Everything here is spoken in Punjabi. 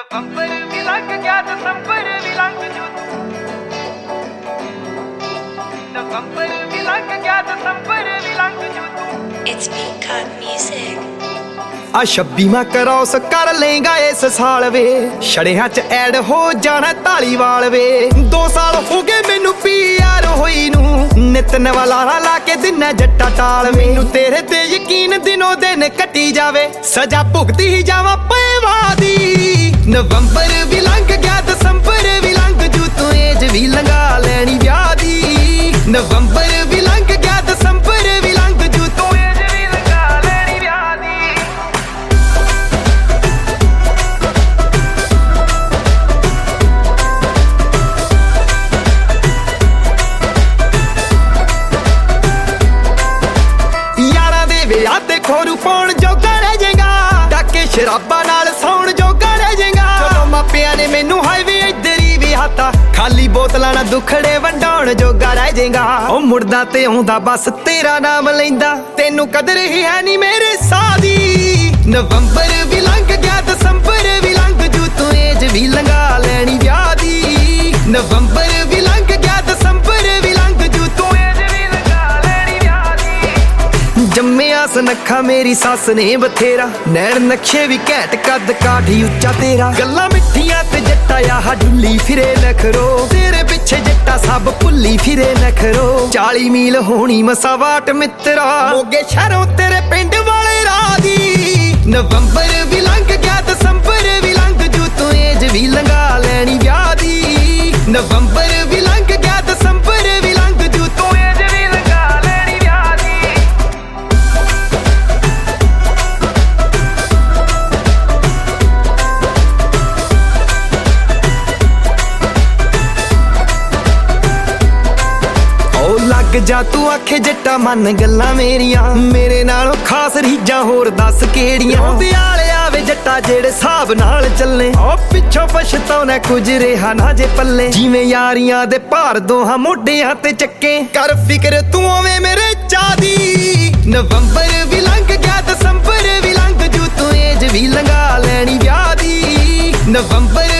ਨਵੰਬਰ ਵੀ ਲੰਘ ਗਿਆ ਦਸੰਬਰ ਵੀ ਲੰਘ ਜੂ ਨਵੰਬਰ ਵੀ ਲੰਘ ਗਿਆ ਦਸੰਬਰ ਵੀ ਲੰਘ ਜੂ It's Peacock Music. ਆ 26ਵਾਂ ਕਰੌਸ ਕਰ ਲੇਗਾ ਇਸ ਸਾਲ ਵੇ ਛੜਿਆਂ ਚ ਐਡ ਹੋ ਜਾਣਾ ਢਾਲੀਵਾਲ ਵੇ 2 ਸਾਲ ਹੋ ਗਏ ਮੈਨੂੰ ਪੀਆਰ ਹੋਈ ਨੂੰ ਨਿਤ ਨਵਾਂ ਲਾਰਾ ਲਾ ਕੇ ਦਿਨਾ ਜੱਟਾ ਟਾਲ ਮੈਨੂੰ ਤੇਰੇ ਤੇ ਯਕੀਨ ਦਿਨੋਂ ਦਿਨ ਕੱਟੀ ਜਾਵੇ ਸਜ਼ਾ ਭੁਗਤੀ ਹੀ ਜਾਵਾਂ ਪੇਵਾ ਦੀ ਨਵੰਬਰ ਵੀ ਲੰਘ ਗਿਆ ਦਸੰਬਰ ਵੀ ਲੰਘ ਜੂ ਤੂੰ ਏਜ ਵੀ ਲੰਘਾ ਲੈਣੀ ਵਿਆਹ ਦੀ ਨਵੰਬਰ ਵੀ ਲੰਘ ਗਿਆ ਦਸੰਬਰ ਵੀ ਲੰਘ ਜੂ ਤੂੰ ਏਜ ਵੀ ਲੰਘਾ ਲੈਣੀ ਵਿਆਹ ਦੀ ਯਾਰਾਂ ਦੇ ਵਿਆਹ ਤੇ ਖੋਰੂ ਪਾਉਣ ਜੋਗਾ ਰਹਿ ਜਾਏਗਾ ਡਾਕੇ ਸ਼ਰਾਬਾਂ ਨਾਲ ਸੌਣ ਜੋਗਾ ਰਹਿ ਜਾਏਗਾ ਜਦੋਂ ਮਾਪਿਆਂ ਨੇ ਮੈਨੂੰ ਹਾਈਵੇ ਇੱਧਰ ਹੀ ਵਿਆਹਤਾ ਖਾਲੀ ਬੋਤਲਾਂ ਨਾਲ ਦੁਖੜੇ ਵੰਡਾਉਣ ਜੋਗਾ ਰਹਿ ਜਾਏਗਾ ਉਹ ਮੁੜਦਾ ਤੇ ਆਉਂਦਾ ਬਸ ਤੇਰਾ ਨਾਮ ਲੈਂਦਾ ਤੈਨੂੰ ਕਦਰ ਹੀ ਹੈ ਨਹੀਂ ਮੇਰੇ ਸਾਹ ਦੀ ਨਵੰਬਰ ਵੀ ਲੰਘ ਗਿਆ ਦਸੰਬਰ ਵੀ ਲੰਘ ਜੂ ਤੂੰ ਏਜ ਵੀ ਲੰਘਾ ਲੈਣੀ ਵਿਆਹ ਦੀ ਨਵੰਬਰ ਵੀ ਲੰਘ ਗਿਆ ਦਸੰਬਰ ਵੀ ਲੰਘ ਜੂ ਤੂੰ ਏਜ ਵੀ ਲੰਘਾ ਲੈਣੀ ਵਿਆਹ ਦੀ ਜੰਮਿਆ ਸਨੱਖਾ ਮੇਰੀ ਸੱਸ ਨੇ ਬਥੇਰਾ ਨੈਣ ਨਕਸ਼ੇ ਵੀ ਘੈਂਟ ਕੱਦ ਕਾਠੀ ਉੱਚਾ ਤੇਰਾ ਗੱਲਾਂ ਮਿੱਠੀਆਂ ਤੇ ਜੱਟਾ ਆਹ ਢੁੱਲੀ ਫਿਰੇ ਨਖਰੋ ਤੇਰੇ ਪਿੱਛੇ ਜੱਟਾ ਸਭ ਭੁੱਲੀ ਫਿਰੇ ਨਖਰੋ 40 ਮੀਲ ਹੋਣੀ ਮਸਾਵਾਟ ਮਿੱਤਰਾ ਮੋਗੇ ਸ਼ਹਿਰੋਂ ਤੇਰੇ ਪਿੰਡ ਵਾਲੇ ਰਾਹ ਦੀ ਨਵੰਬਰ ਵੀ ਲੰਘ ਗਿਆ ਦਸੰਬਰ ਵੀ ਲੰਘ ਜੂ ਤੂੰ ਏਜ ਵੀ ਲੰਘਾ ਲੈਣੀ ਵਿਆਹ ਦੀ ਨਵੰਬਰ ਵੀ ਲੰਘ ਗਿਆ ਦਸੰਬਰ ਵੀ ਲੰਘ ਜੂ ਤੂੰ ਏਜ ਵੀ ਲੰਘਾ ਲੈਣੀ ਵਿਆਹ ਦੀ ਲੱਗ ਜਾ ਤੂੰ ਆਖੇ ਜੱਟਾ ਮੰਨ ਗੱਲਾਂ ਮੇਰੀਆਂ ਮੇਰੇ ਨਾਲੋਂ ਖਾਸ ਰੀਜਾਂ ਹੋਰ ਦੱਸ ਕਿਹੜੀਆਂ ਦਿਆਲੇ ਆਵੇ ਜੱਟਾ ਜਿਹੜੇ ਹਿਸਾਬ ਨਾਲ ਚੱਲੇ ਉਹ ਪਿੱਛੋਂ ਪਛਤਾਉਣਾ ਕੁਝ ਰਿਹਾ ਨਾ ਜੇ ਪੱਲੇ ਜਿਵੇਂ ਯਾਰੀਆਂ ਦੇ ਭਾਰ ਦੋਹਾਂ ਮੋਢਿਆਂ ਤੇ ਚੱਕੇ ਕਰ ਫਿਕਰ ਤੂੰ ਓਵੇਂ ਮੇਰੇ ਚਾਦੀ ਨਵੰਬਰ ਵੀ ਲੰਘ ਗਿਆ ਦਸੰਬਰ ਵੀ ਲੰਘ ਜੂ ਤੂੰ ਏਜ ਵੀ ਲੰਘਾ ਲੈਣੀ ਵਿਆਹ ਦੀ ਨਵੰਬਰ